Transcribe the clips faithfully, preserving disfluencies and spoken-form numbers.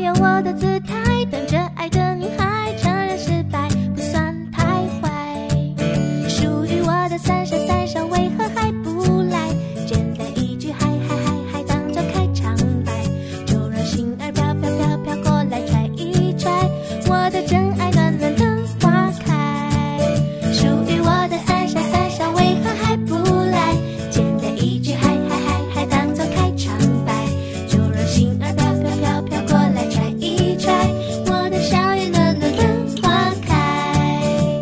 有我的姿态，等着爱的女孩，承认失败不算太坏。属于我的三傻三傻，为何还不来？简单一句嗨嗨嗨嗨，当作开场白，就让心儿飘飘飘飘过来揣一揣，我的真爱暖暖等花开。属于我的三傻三傻，为何还不来？简单一句嗨嗨嗨嗨，当作开场白，就让心儿飘飘飘飘过来揣一揣，我的笑颜暖暖等花开。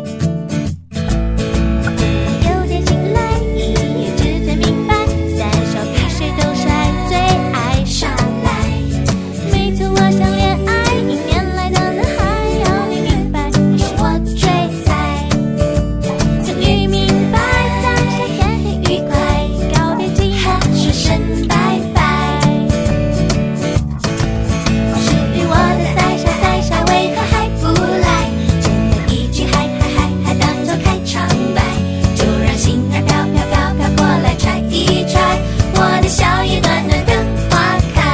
有点醒来，一夜之间明白，三少比谁都帅，最爱耍赖。每次我想恋爱，一年来的男孩，要你明白，你是我最爱。终于明白，当下天天愉快，告别寂寞，说声拜拜。属于我的三傻三傻，为何还不来？简单一句嗨嗨嗨嗨，当作开场白，就让心儿飘飘飘飘过来揣一揣，我的笑颜暖暖等花开。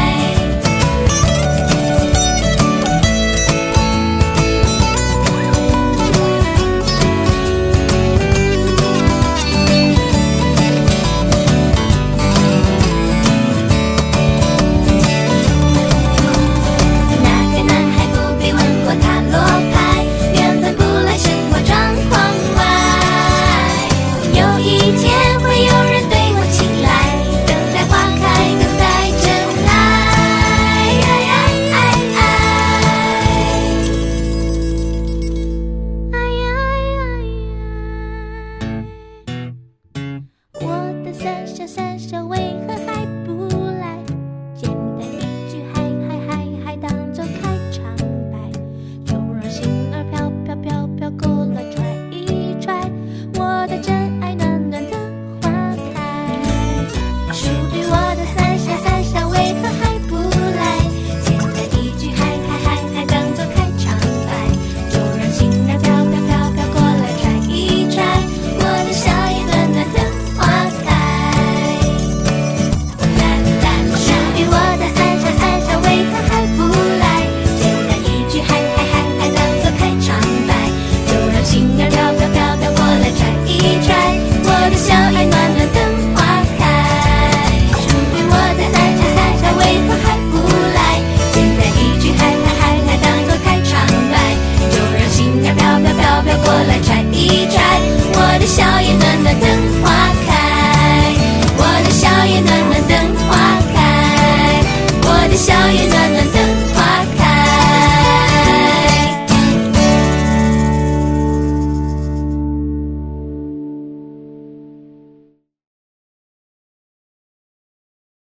那个男孩不必问过塔罗牌，缘分不来，生活状况外。有一天会有人对我青睐，等待花开，等待真爱。我的三傻三傻，为何还不来？简单一句嗨嗨嗨嗨，当作开场白，就让心儿飘飘飘飘过来揣一揣，我的真爱暖暖的花开。属于我的三傻三傻，为何还不来？简单一句嗨嗨嗨嗨，当作开场白，就让心儿飘飘飘飘过来揣一揣，我的笑颜暖暖的花开。啦啦，属于我的三傻三傻，为何还不来？简单一句嗨嗨嗨嗨，当作开场白，就让心儿飘飘飘飘过来揣一揣，我的笑颜暖暖等花开。属于我的三傻三傻，为何还不来？简单一句嗨嗨嗨嗨，当作开场白，就让心儿飘飘飘飘过来揣一揣，我的笑颜暖暖等花开，我的笑颜暖暖等花开，我的笑颜暖